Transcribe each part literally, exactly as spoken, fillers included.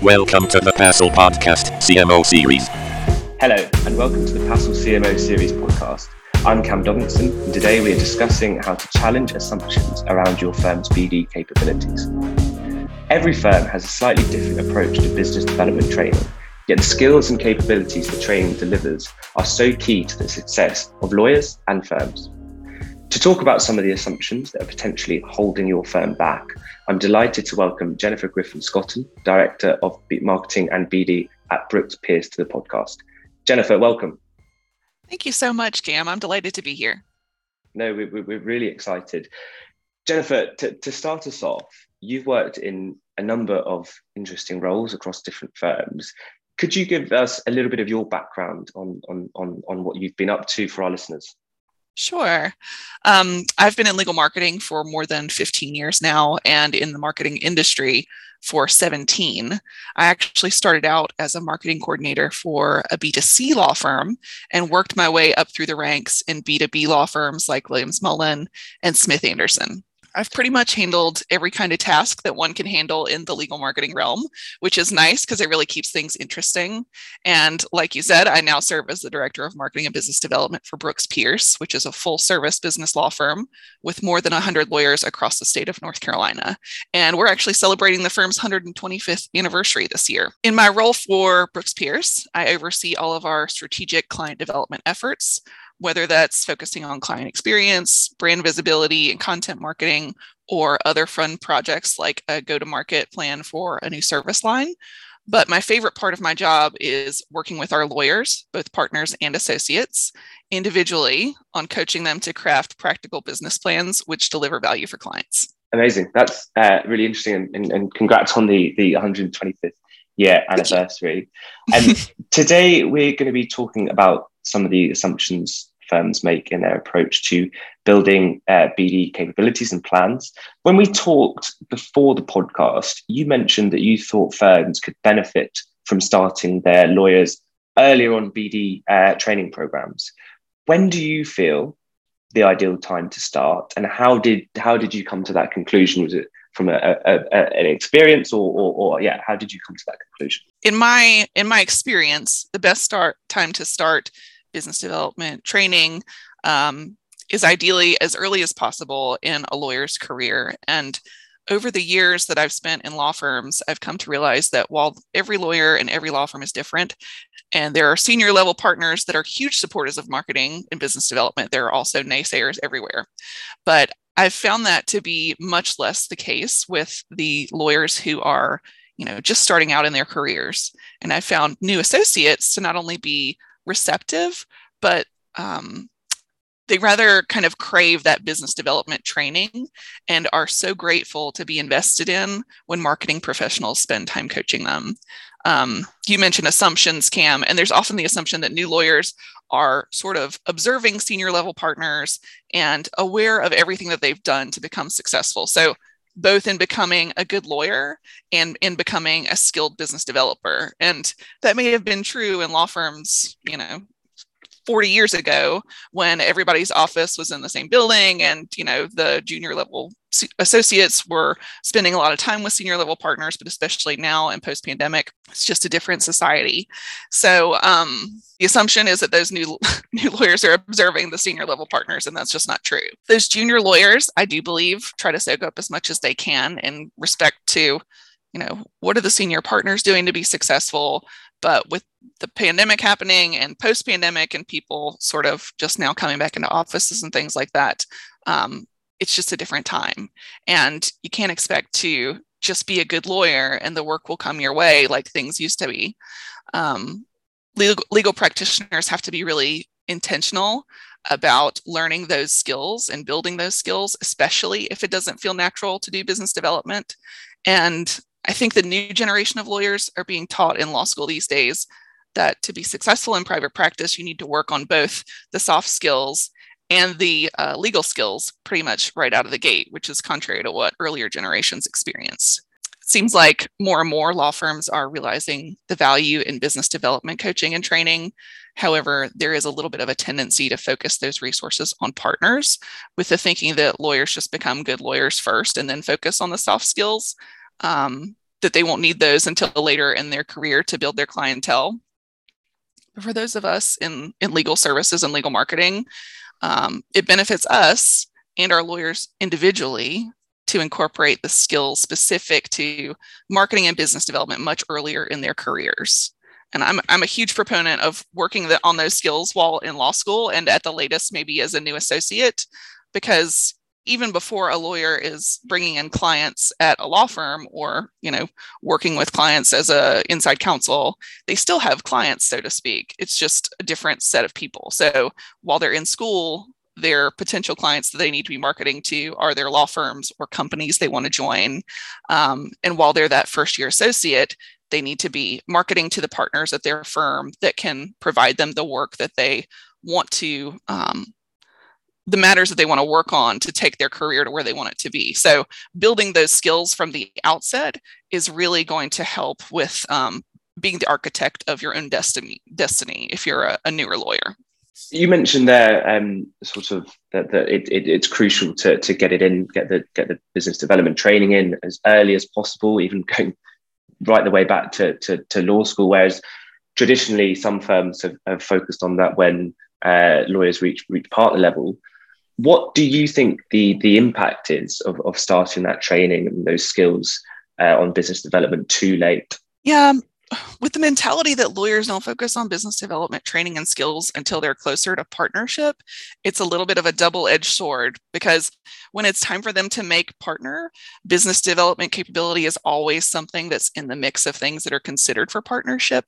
Welcome to the Passel Podcast C M O series. Hello, and welcome to the Passel C M O series podcast. I'm Cam Dogginson, and today we are discussing how to challenge assumptions around your firm's B D capabilities. Every firm has a slightly different approach to business development training, yet the skills and capabilities the training delivers are so key to the success of lawyers and firms. To talk about some of the assumptions that are potentially holding your firm back, I'm delighted to welcome Jennifer Griffin-Scotton, Director of Marketing and B D at Brooks Pearce, to the podcast. Jennifer, welcome. Thank you so much, Cam. I'm delighted to be here. No, we, we, we're really excited. Jennifer, to, to start us off, you've worked in a number of interesting roles across different firms. Could you give us a little bit of your background on, on, on, on what you've been up to for our listeners? Sure. Um, I've been in legal marketing for more than fifteen years now, and in the marketing industry for seventeen. I actually started out as a marketing coordinator for a B two C law firm and worked my way up through the ranks in B two B law firms like Williams Mullen and Smith Anderson. I've pretty much handled every kind of task that one can handle in the legal marketing realm, which is nice because it really keeps things interesting. And like you said, I now serve as the Director of Marketing and Business Development for Brooks Pearce, which is a full-service business law firm with more than one hundred lawyers across the state of North Carolina. And we're actually celebrating the firm's one hundred twenty-fifth anniversary this year. In my role for Brooks Pearce, I oversee all of our strategic client development efforts, whether that's focusing on client experience, brand visibility, and content marketing, or other fun projects like a go-to-market plan for a new service line. But my favorite part of my job is working with our lawyers, both partners and associates, individually on coaching them to craft practical business plans which deliver value for clients. Amazing. That's uh, really interesting. And, and, and congrats on the, the one hundred twenty-fifth year anniversary. And today we're going to be talking about some of the assumptions firms make in their approach to building uh, B D capabilities and plans. When we talked before the podcast, you mentioned that you thought firms could benefit from starting their lawyers earlier on B D uh, training programs. When do you feel the ideal time to start, and how did how did you come to that conclusion? Was it from a, a, a, an experience, or, or, or yeah, how did you come to that conclusion? In my in my experience, the best start time to start business development training um, is ideally as early as possible in a lawyer's career. And over the years that I've spent in law firms, I've come to realize that while every lawyer and every law firm is different, and there are senior level partners that are huge supporters of marketing and business development, there are also naysayers everywhere. But I've found that to be much less the case with the lawyers who are, you know, just starting out in their careers. And I've found new associates to not only be receptive, but um, they rather kind of crave that business development training and are so grateful to be invested in when marketing professionals spend time coaching them. Um, you mentioned assumptions, Cam, and there's often the assumption that new lawyers are sort of observing senior level partners and aware of everything that they've done to become successful. So both in becoming a good lawyer and in becoming a skilled business developer. And that may have been true in law firms, you know, forty years ago when everybody's office was in the same building and, you know, the junior level associates were spending a lot of time with senior level partners, but especially now in post-pandemic, it's just a different society. So um, the assumption is that those new, new lawyers are observing the senior level partners, and that's just not true. Those junior lawyers, I do believe, try to soak up as much as they can in respect to, you know, what are the senior partners doing to be successful? But with the pandemic happening and post-pandemic and people sort of just now coming back into offices and things like that, um, it's just a different time. And you can't expect to just be a good lawyer and the work will come your way like things used to be. Um, legal, legal practitioners have to be really intentional about learning those skills and building those skills, especially if it doesn't feel natural to do business development. And I think the new generation of lawyers are being taught in law school these days that to be successful in private practice, you need to work on both the soft skills and the uh, legal skills pretty much right out of the gate, which is contrary to what earlier generations experienced. It seems like more and more law firms are realizing the value in business development coaching and training. However, there is a little bit of a tendency to focus those resources on partners with the thinking that lawyers just become good lawyers first and then focus on the soft skills. Um, that they won't need those until later in their career to build their clientele. But for those of us in, in legal services and legal marketing, um, it benefits us and our lawyers individually to incorporate the skills specific to marketing and business development much earlier in their careers. And I'm, I'm a huge proponent of working the, on those skills while in law school and at the latest, maybe as a new associate, because even before a lawyer is bringing in clients at a law firm or, you know, working with clients as a inside counsel, they still have clients, so to speak. It's just a different set of people. So while they're in school, their potential clients that they need to be marketing to are their law firms or companies they want to join. Um, and while they're that first year associate, they need to be marketing to the partners at their firm that can provide them the work that they want to, um, the matters that they want to work on to take their career to where they want it to be. So building those skills from the outset is really going to help with um, being the architect of your own destiny, destiny if you're a, a newer lawyer. You mentioned there um, sort of that, that it, it, it's crucial to, to get it in, get the get the business development training in as early as possible, even going right the way back to, to, to law school, whereas traditionally some firms have, have focused on that when uh, lawyers reach, reach partner level. What do you think the, the impact is of, of starting that training and those skills uh, on business development too late? Yeah, with the mentality that lawyers don't focus on business development training and skills until they're closer to partnership, it's a little bit of a double-edged sword, because when it's time for them to make partner, business development capability is always something that's in the mix of things that are considered for partnership.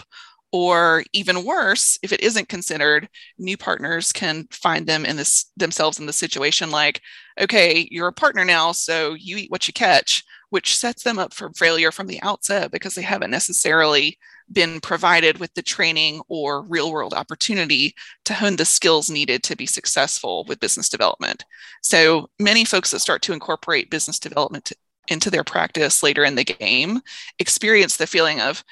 Or even worse, if it isn't considered, new partners can find them in this themselves in the situation like, okay, you're a partner now, so you eat what you catch, which sets them up for failure from the outset because they haven't necessarily been provided with the training or real world opportunity to hone the skills needed to be successful with business development. So many folks that start to incorporate business development into their practice later in the game experience the feeling of,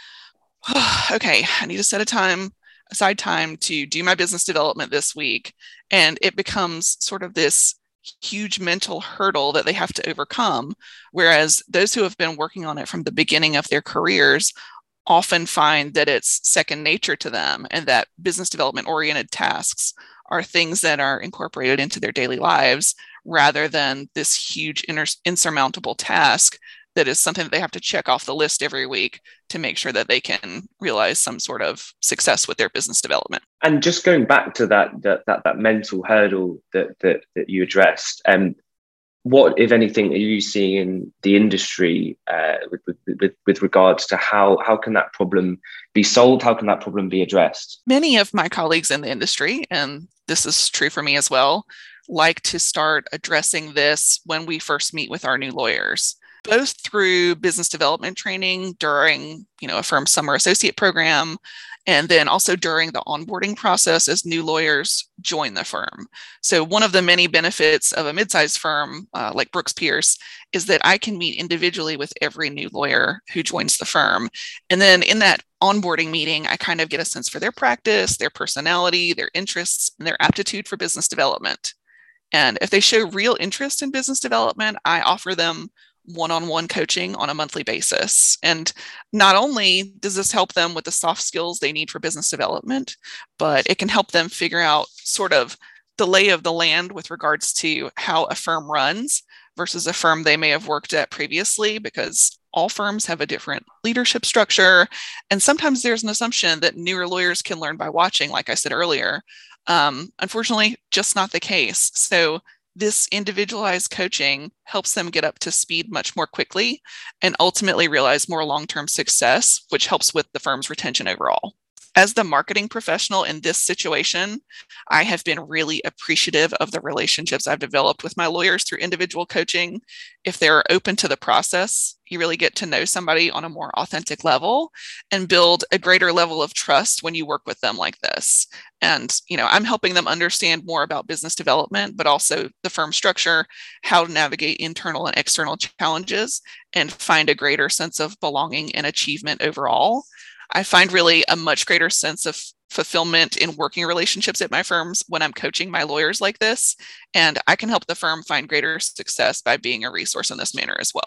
oh, okay, I need to set a time, aside time to do my business development this week. And it becomes sort of this huge mental hurdle that they have to overcome. Whereas those who have been working on it from the beginning of their careers often find that it's second nature to them, and that business development oriented tasks are things that are incorporated into their daily lives rather than this huge inter- insurmountable task that is something that they have to check off the list every week to make sure that they can realize some sort of success with their business development. And just going back to that that that, that mental hurdle that, that that you addressed, um, what, if anything, are you seeing in the industry uh, with, with with regards to how how can that problem be solved? How can that problem be addressed? Many of my colleagues in the industry, and this is true for me as well, like to start addressing this when we first meet with our new lawyers, both through business development training during, you know, a firm's summer associate program, and then also during the onboarding process as new lawyers join the firm. So one of the many benefits of a mid-sized firm uh, like Brooks Pierce is that I can meet individually with every new lawyer who joins the firm. And then in that onboarding meeting, I kind of get a sense for their practice, their personality, their interests, and their aptitude for business development. And if they show real interest in business development, I offer them one-on-one coaching on a monthly basis. And not only does this help them with the soft skills they need for business development, but it can help them figure out sort of the lay of the land with regards to how a firm runs versus a firm they may have worked at previously, because all firms have a different leadership structure. And sometimes there's an assumption that newer lawyers can learn by watching, like I said earlier. Um, unfortunately, just not the case. So this individualized coaching helps them get up to speed much more quickly and ultimately realize more long-term success, which helps with the firm's retention overall. As the marketing professional in this situation, I have been really appreciative of the relationships I've developed with my lawyers through individual coaching. If they're open to the process, you really get to know somebody on a more authentic level and build a greater level of trust when you work with them like this. And, you know, I'm helping them understand more about business development, but also the firm structure, how to navigate internal and external challenges, and find a greater sense of belonging and achievement overall. I find really a much greater sense of fulfillment in working relationships at my firms when I'm coaching my lawyers like this, and I can help the firm find greater success by being a resource in this manner as well.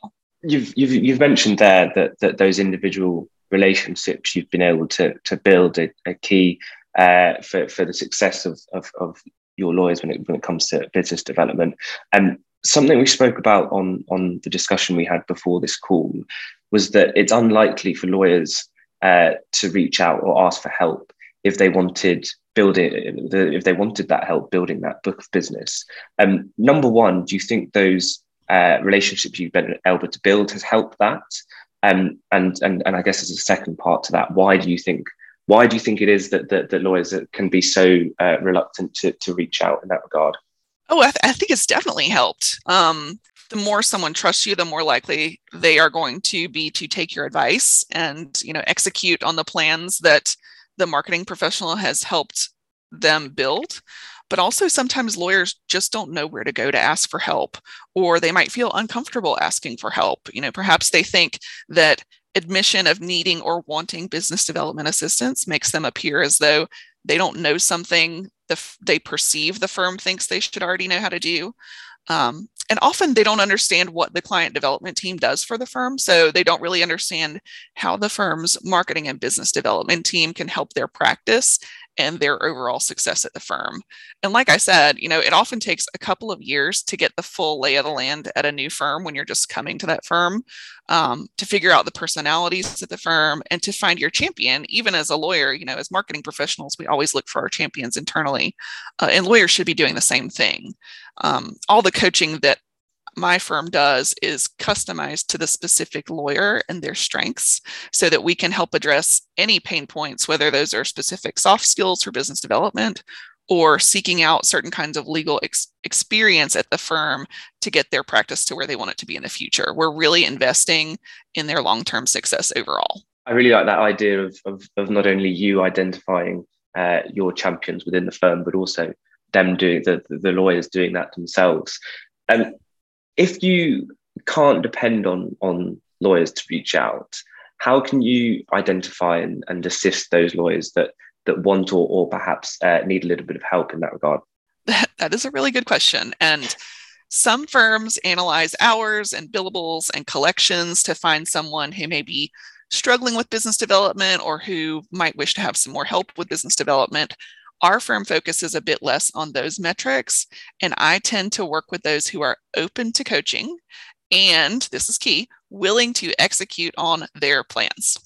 you've you've you've mentioned there that that those individual relationships you've been able to to build a, a key uh, for for the success of of, of your lawyers when it when it comes to business development. And something we spoke about on on the discussion we had before this call was that it's unlikely for lawyers uh, to reach out or ask for help if they wanted building if they wanted that help building that book of business. Um, number one, do you think those uh, relationships you've been able to build has helped that? Um, and and and I guess as a second part to that, why do you think why do you think it is that that, that lawyers can be so uh, reluctant to to reach out in that regard? Oh, I, th- I think it's definitely helped. Um, the more someone trusts you, the more likely they are going to be to take your advice and, you know, execute on the plans that the marketing professional has helped them build. But also sometimes lawyers just don't know where to go to ask for help, or they might feel uncomfortable asking for help. You know, perhaps they think that admission of needing or wanting business development assistance makes them appear as though they don't know something the, they perceive the firm thinks they should already know how to do. Um, and often they don't understand what the client development team does for the firm. So they don't really understand how the firm's marketing and business development team can help their practice and their overall success at the firm. And like I said, you know, it often takes a couple of years to get the full lay of the land at a new firm when you're just coming to that firm, um, to figure out the personalities at the firm and to find your champion. Even as a lawyer, you know, as marketing professionals, we always look for our champions internally, uh, and lawyers should be doing the same thing. Um, all the coaching that my firm does is customized to the specific lawyer and their strengths so that we can help address any pain points, whether those are specific soft skills for business development or seeking out certain kinds of legal ex- experience at the firm to get their practice to where they want it to be in the future. We're really investing in their long-term success overall. I really like that idea of, of, of not only you identifying uh, your champions within the firm, but also them doing the, the lawyers doing that themselves. And um, if you can't depend on, on lawyers to reach out, how can you identify and, and assist those lawyers that that want or, or perhaps uh, need a little bit of help in that regard? That is a really good question. And some firms analyze hours and billables and collections to find someone who may be struggling with business development or who might wish to have some more help with business development. Our firm focuses a bit less on those metrics, and I tend to work with those who are open to coaching and, this is key, willing to execute on their plans.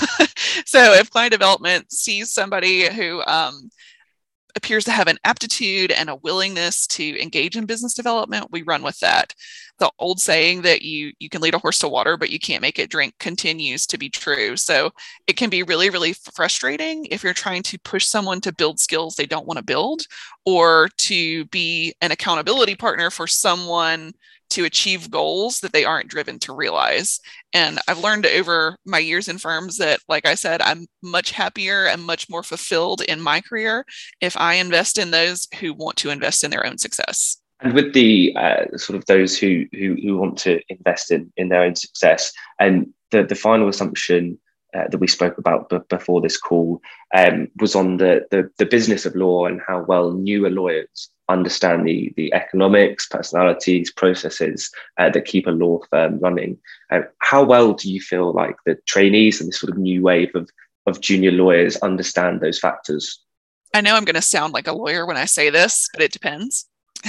So if client development sees somebody who um, appears to have an aptitude and a willingness to engage in business development, we run with that. The old saying that you you can lead a horse to water, but you can't make it drink continues to be true. So it can be really, really frustrating if you're trying to push someone to build skills they don't want to build, or to be an accountability partner for someone to achieve goals that they aren't driven to realize. And I've learned over my years in firms that, like I said, I'm much happier and much more fulfilled in my career if I invest in those who want to invest in their own success. And with the uh, sort of those who, who who want to invest in in their own success, and the the final assumption uh, that we spoke about b- before this call um, was on the, the the business of law and how well newer lawyers understand the the economics, personalities, processes uh, that keep a law firm running. Uh, how well do you feel like the trainees and this sort of new wave of of junior lawyers understand those factors? I know I'm going to sound like a lawyer when I say this, but it depends.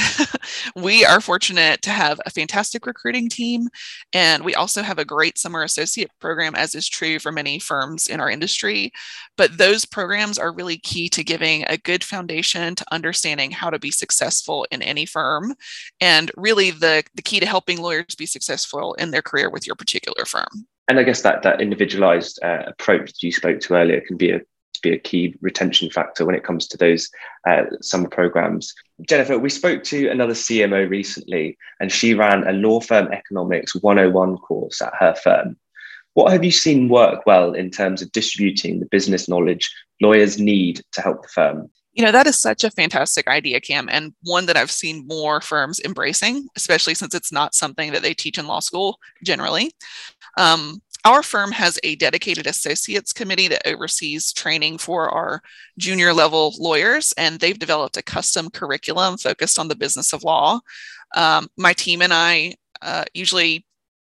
We are fortunate to have a fantastic recruiting team, and we also have a great summer associate program, as is true for many firms in our industry. But those programs are really key to giving a good foundation to understanding how to be successful in any firm, and really the, the key to helping lawyers be successful in their career with your particular firm. And I guess that that individualized uh, approach that you spoke to earlier can be a be a key retention factor when it comes to those uh, summer programs. Jennifer, we spoke to another C M O recently, and she ran a law firm economics one oh one course at her firm. What have you seen work well in terms of distributing the business knowledge lawyers need to help the firm? You know, that is such a fantastic idea, Cam, and one that I've seen more firms embracing, especially since it's not something that they teach in law school generally. Um, Our firm has a dedicated associates committee that oversees training for our junior level lawyers, and they've developed a custom curriculum focused on the business of law. Um, my team and I uh, usually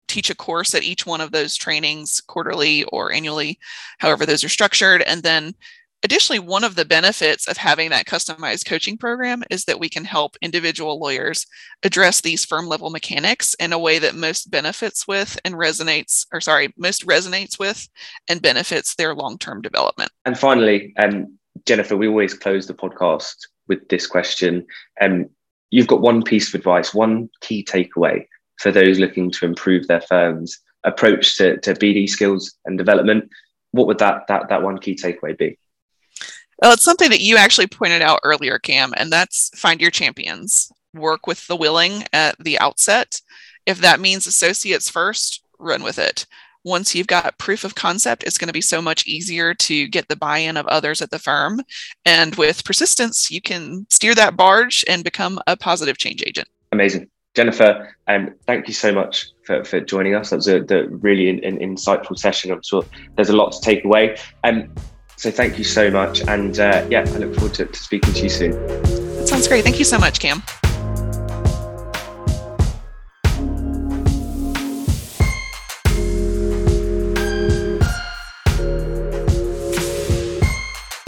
teach a course at each one of those trainings quarterly or annually, however those are structured. And then additionally, one of the benefits of having that customized coaching program is that we can help individual lawyers address these firm level mechanics in a way that most benefits with and resonates, or sorry, most resonates with and benefits their long-term development. And finally, um, Jennifer, we always close the podcast with this question. Um, you've got one piece of advice, one key takeaway for those looking to improve their firm's approach to, to B D skills and development. What would that that that one key takeaway be? Well, it's something that you actually pointed out earlier, Cam, and that's find your champions. Work with the willing at the outset. If that means associates first, run with it. Once you've got proof of concept, it's going to be so much easier to get the buy-in of others at the firm. And with persistence, you can steer that barge and become a positive change agent. Amazing. Jennifer, um, thank you so much for, for joining us. That was a the really in, in, insightful session. I'm sure there's a lot to take away. Um, so thank you so much. And uh, yeah, I look forward to, to speaking to you soon. That sounds great. Thank you so much, Cam.